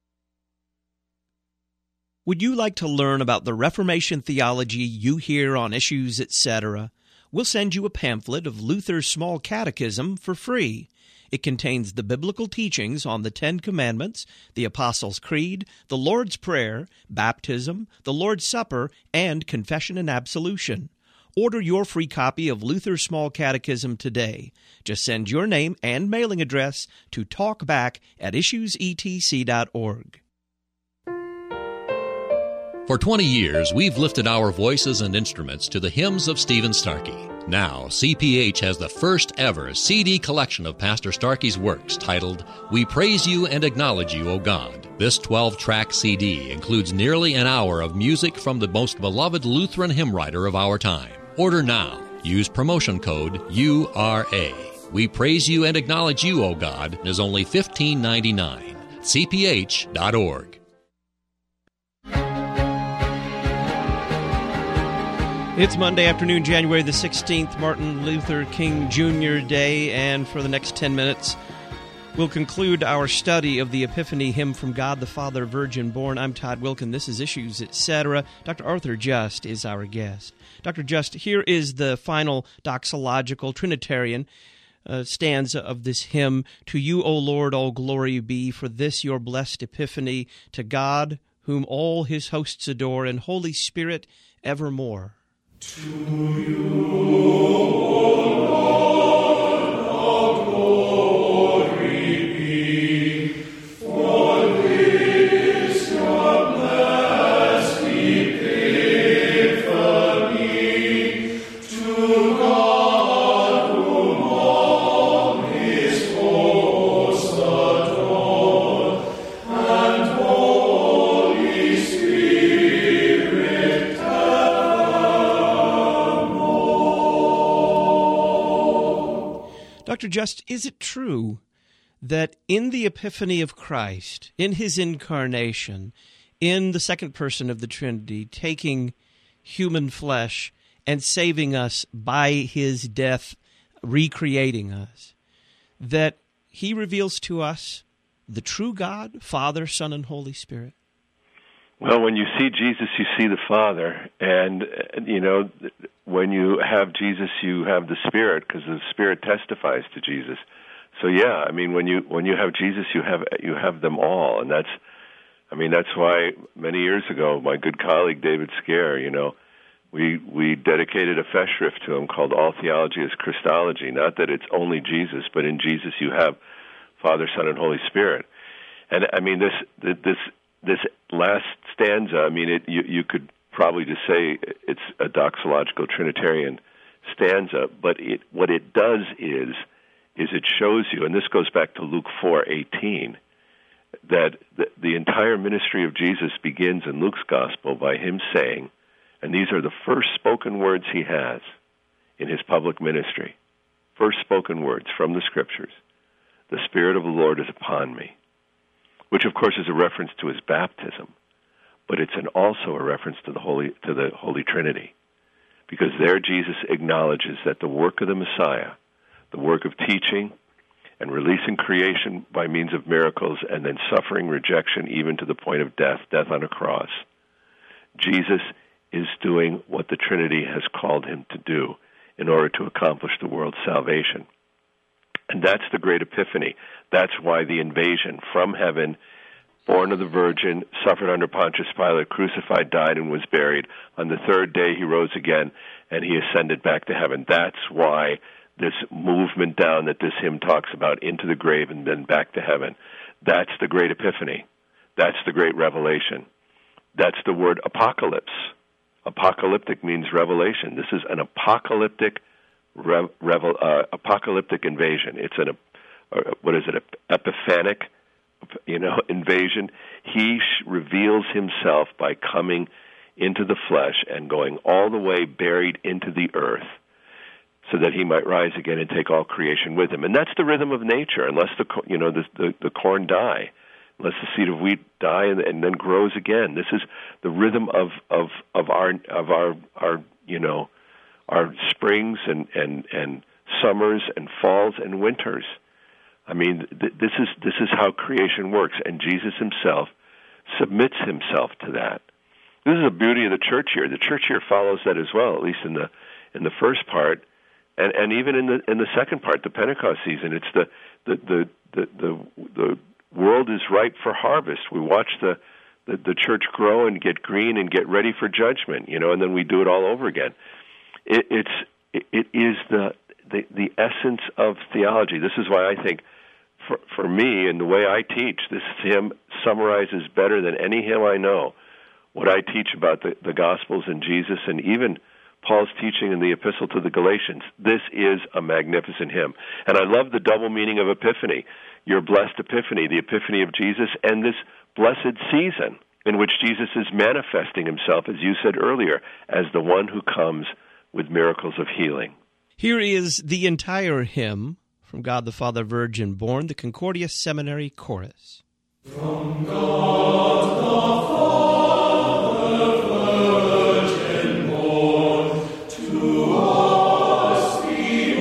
Would you like to learn about the Reformation theology you hear on Issues, et cetera? We'll send you a pamphlet of Luther's Small Catechism for free. It contains the biblical teachings on the Ten Commandments, the Apostles' Creed, the Lord's Prayer, baptism, the Lord's Supper, and confession and absolution. Order your free copy of Luther's Small Catechism today. Just send your name and mailing address to talkback at issues e t c dot org. For twenty years, we've lifted our voices and instruments to the hymns of Stephen Starkey. Now, C P H has the first ever C D collection of Pastor Starkey's works titled, We Praise You and Acknowledge You, O God. This twelve-track C D includes nearly an hour of music from the most beloved Lutheran hymn writer of our time. Order now. Use promotion code U R A. We Praise You and Acknowledge You, O God, is only fifteen ninety-nine. c p h dot org. It's Monday afternoon, January the sixteenth, Martin Luther King Junior Day, and for the next ten minutes, we'll conclude our study of the Epiphany hymn from God the Father Virgin Born. I'm Todd Wilkin. This is Issues, et cetera. Doctor Arthur Just is our guest. Doctor Just, here is the final doxological Trinitarian uh, stanza of this hymn. To you, O Lord, all glory be, for this your blessed Epiphany, to God, whom all his hosts adore, and Holy Spirit evermore. To you, O Lord, all glory be, for this your blessed Epiphany, to God whom all his hosts adore, and Holy Spirit Doctor Just, is it true that in the Epiphany of Christ, in his incarnation, in the second person of the Trinity, taking human flesh and saving us by his death, recreating us, that he reveals to us the true God, Father, Son, and Holy Spirit? Well, when you see Jesus, you see the Father. And, you know, when you have Jesus, you have the Spirit, because the Spirit testifies to Jesus. So, yeah, I mean, when you when you have Jesus, you have you have them all. And that's, I mean, that's why many years ago, my good colleague David Scare, you know, we we dedicated a festschrift to him called All Theology is Christology. Not that it's only Jesus, but in Jesus you have Father, Son, and Holy Spirit. And, I mean, this this... This last stanza, I mean, it, you, you could probably just say it's a doxological Trinitarian stanza, but it, what it does is, is it shows you, and this goes back to Luke four eighteen, that the, the entire ministry of Jesus begins in Luke's gospel by him saying, and these are the first spoken words he has in his public ministry, first spoken words from the Scriptures, "The Spirit of the Lord is upon me," which, of course, is a reference to his baptism, but it's an also a reference to the Holy to the Holy Trinity, because there Jesus acknowledges that the work of the Messiah, the work of teaching and releasing creation by means of miracles, and then suffering rejection even to the point of death, death on a cross, Jesus is doing what the Trinity has called him to do in order to accomplish the world's salvation. And that's the great epiphany. That's why the invasion from heaven, born of the Virgin, suffered under Pontius Pilate, crucified, died, and was buried. On the third day he rose again, and he ascended back to heaven. That's why this movement down that this hymn talks about, into the grave and then back to heaven, that's the great epiphany. That's the great revelation. That's the word apocalypse. Apocalyptic means revelation. This is an apocalyptic Re, revel, uh, apocalyptic invasion. It's an, uh, what is it, epiphanic, you know, invasion. He sh- reveals himself by coming into the flesh and going all the way buried into the earth, so that he might rise again and take all creation with him. And that's the rhythm of nature. Unless the you know the the, the corn die, unless the seed of wheat die and, and then grows again. This is the rhythm of of of our of our our you know. our springs and, and, and summers and falls and winters. I mean, th- this is this is how creation works, and Jesus himself submits himself to that. This is the beauty of the church year. The church year follows that as well, at least in the in the first part, and, and even in the in the second part, the Pentecost season. It's the the the the the, the world is ripe for harvest. We watch the, the the church grow and get green and get ready for judgment, you know, and then we do it all over again. It, it's it, it is the, the the essence of theology. This is why I think, for for me and the way I teach, this hymn summarizes better than any hymn I know what I teach about the, the Gospels and Jesus, and even Paul's teaching in the Epistle to the Galatians. This is a magnificent hymn, and I love the double meaning of Epiphany. Your blessed Epiphany, the Epiphany of Jesus, and this blessed season in which Jesus is manifesting himself, as you said earlier, as the one who comes with miracles of healing. Here is the entire hymn from God the Father Virgin Born, the Concordia Seminary Chorus. From God the Father Virgin born, to us the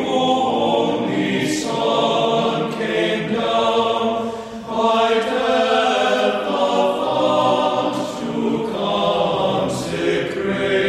only Son came down, by death the fount to consecrate.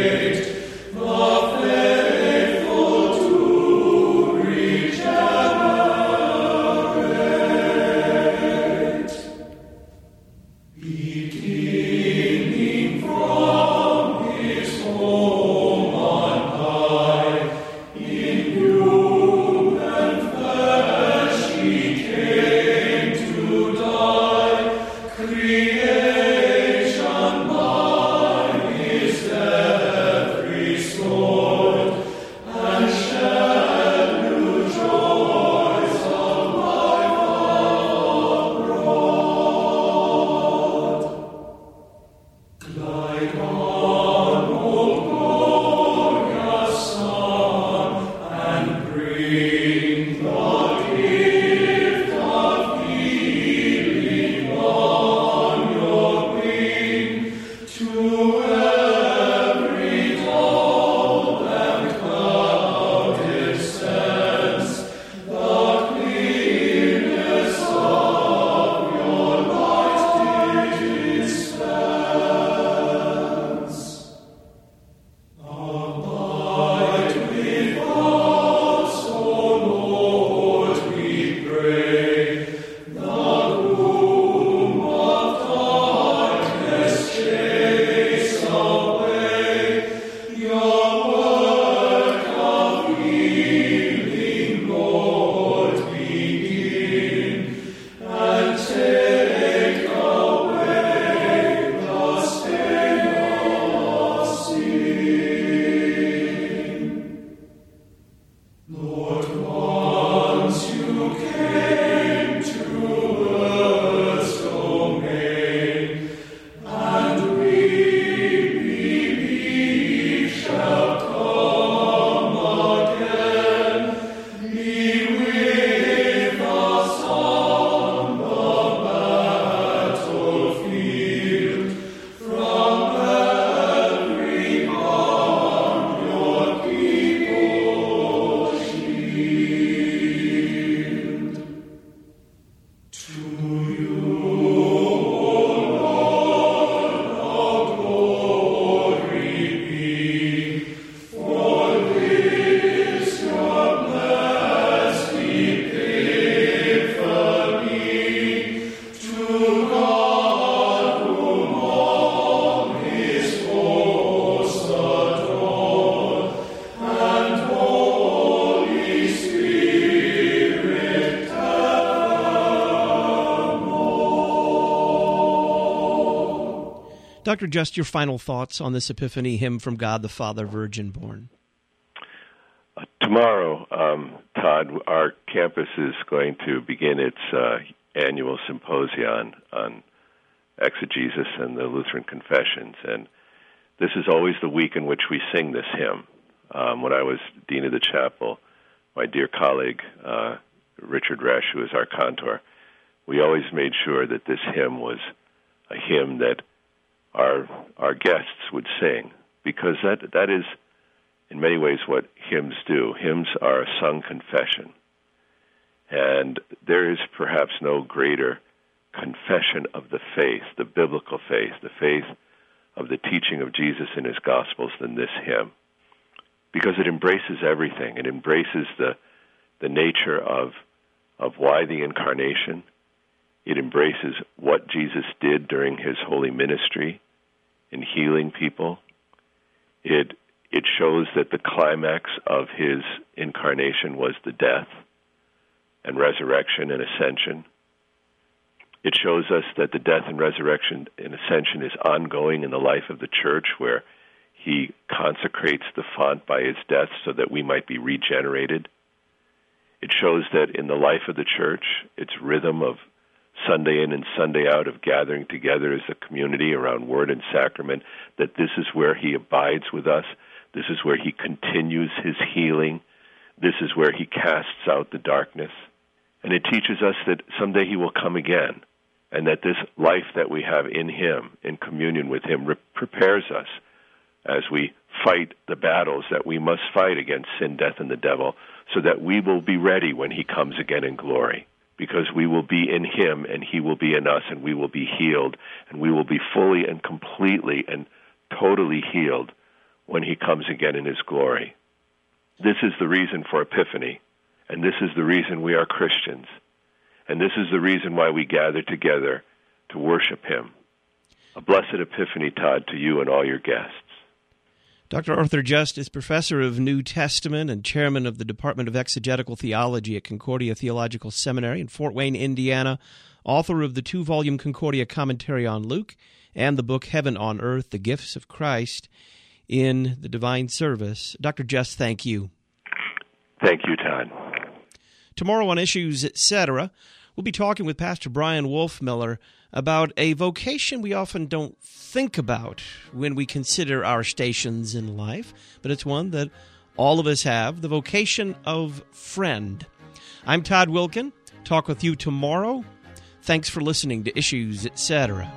Doctor Just, your final thoughts on this Epiphany hymn from God the Father, Virgin Born. Uh, tomorrow, um, Todd, our campus is going to begin its uh, annual symposium on exegesis and the Lutheran confessions, and this is always the week in which we sing this hymn. Um, when I was dean of the chapel, my dear colleague uh, Richard Resch, who is our cantor, we always made sure that this hymn was a hymn that our our guests would sing, because that that is in many ways what hymns do. Hymns are a sung confession, and there is perhaps no greater confession of the faith, the biblical faith, the faith of the teaching of Jesus in his Gospels than this hymn, because it embraces everything. It embraces the the nature of of why the incarnation. It embraces what Jesus did during his holy ministry in healing people. It it shows that the climax of his incarnation was the death and resurrection and ascension. It shows us that the death and resurrection and ascension is ongoing in the life of the church, where he consecrates the font by his death so that we might be regenerated. It shows that in the life of the church, its rhythm of Sunday in and Sunday out, of gathering together as a community around word and sacrament, that this is where he abides with us. This is where he continues his healing. This is where he casts out the darkness. And it teaches us that someday he will come again, and that this life that we have in him, in communion with him, re- prepares us as we fight the battles that we must fight against sin, death, and the devil, so that we will be ready when he comes again in glory, because we will be in him and he will be in us, and we will be healed, and we will be fully and completely and totally healed when he comes again in his glory. This is the reason for Epiphany, and this is the reason we are Christians, and this is the reason why we gather together to worship him. A blessed Epiphany, Todd, to you and all your guests. Doctor Arthur Just is professor of New Testament and chairman of the Department of Exegetical Theology at Concordia Theological Seminary in Fort Wayne, Indiana, author of the two-volume Concordia Commentary on Luke and the book Heaven on Earth, The Gifts of Christ in the Divine Service. Doctor Just, thank you. Thank you, Todd. Tomorrow on Issues, et cetera, we'll be talking with Pastor Brian Wolfmiller about a vocation we often don't think about when we consider our stations in life, but it's one that all of us have, the vocation of friend. I'm Todd Wilkin. Talk with you tomorrow. Thanks for listening to Issues, et cetera.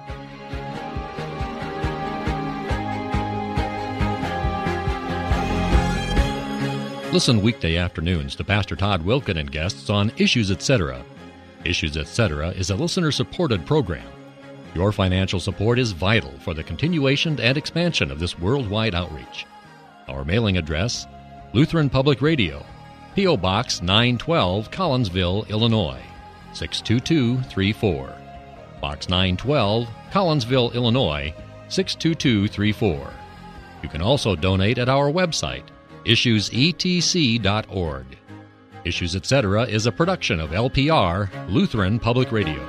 Listen weekday afternoons to Pastor Todd Wilkin and guests on Issues, et cetera. Issues, et cetera is a listener-supported program. Your financial support is vital for the continuation and expansion of this worldwide outreach. Our mailing address, Lutheran Public Radio, P O. Box nine twelve, Collinsville, Illinois, six two two three four. Box nine twelve, Collinsville, Illinois, six two two three four. You can also donate at our website, issues e t c dot org. Issues, et cetera is a production of L P R, Lutheran Public Radio.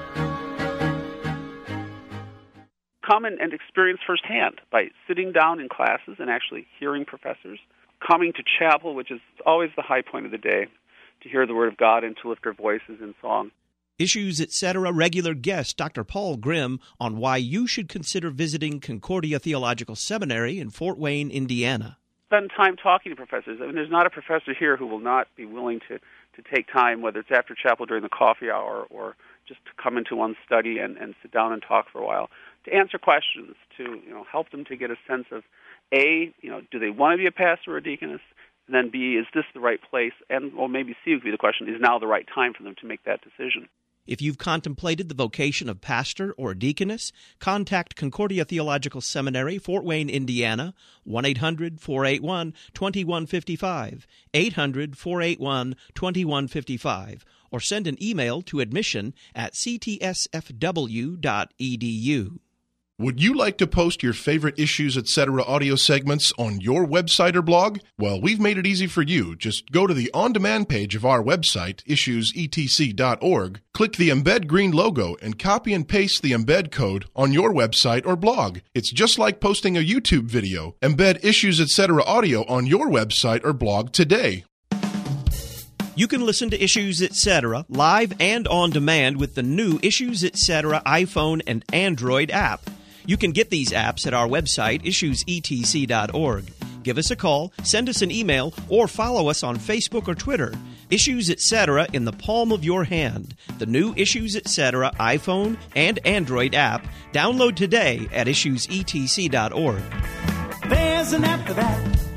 Come and, and experience firsthand by sitting down in classes and actually hearing professors, coming to chapel, which is always the high point of the day, to hear the Word of God and to lift our voices in song. Issues, et cetera regular guest Doctor Paul Grimm on why you should consider visiting Concordia Theological Seminary in Fort Wayne, Indiana. Spend time talking to professors. I mean, there's not a professor here who will not be willing to, to take time, whether it's after chapel during the coffee hour or just to come into one's study and, and sit down and talk for a while, to answer questions, to you know help them to get a sense of, A, you know, do they want to be a pastor or a deaconess? And then B, is this the right place? And or maybe C would be the question, is now the right time for them to make that decision? If you've contemplated the vocation of pastor or deaconess, contact Concordia Theological Seminary, Fort Wayne, Indiana, one eight hundred four eight one two one five five, eight hundred four eight one two one five five, or send an email to admission at c t s f w dot e d u. Would you like to post your favorite Issues Etc. audio segments on your website or blog? Well, we've made it easy for you. Just go to the on-demand page of our website, issues e t c dot org, click the Embed green logo, and copy and paste the Embed code on your website or blog. It's just like posting a YouTube video. Embed Issues Etc. audio on your website or blog today. You can listen to Issues Etc. live and on demand with the new Issues Etc. iPhone and Android app. You can get these apps at our website, issues e t c dot org. Give us a call, send us an email, or follow us on Facebook or Twitter. Issues Etc. in the palm of your hand. The new Issues Etc. iPhone and Android app. Download today at issues e t c dot org. There's an app for that.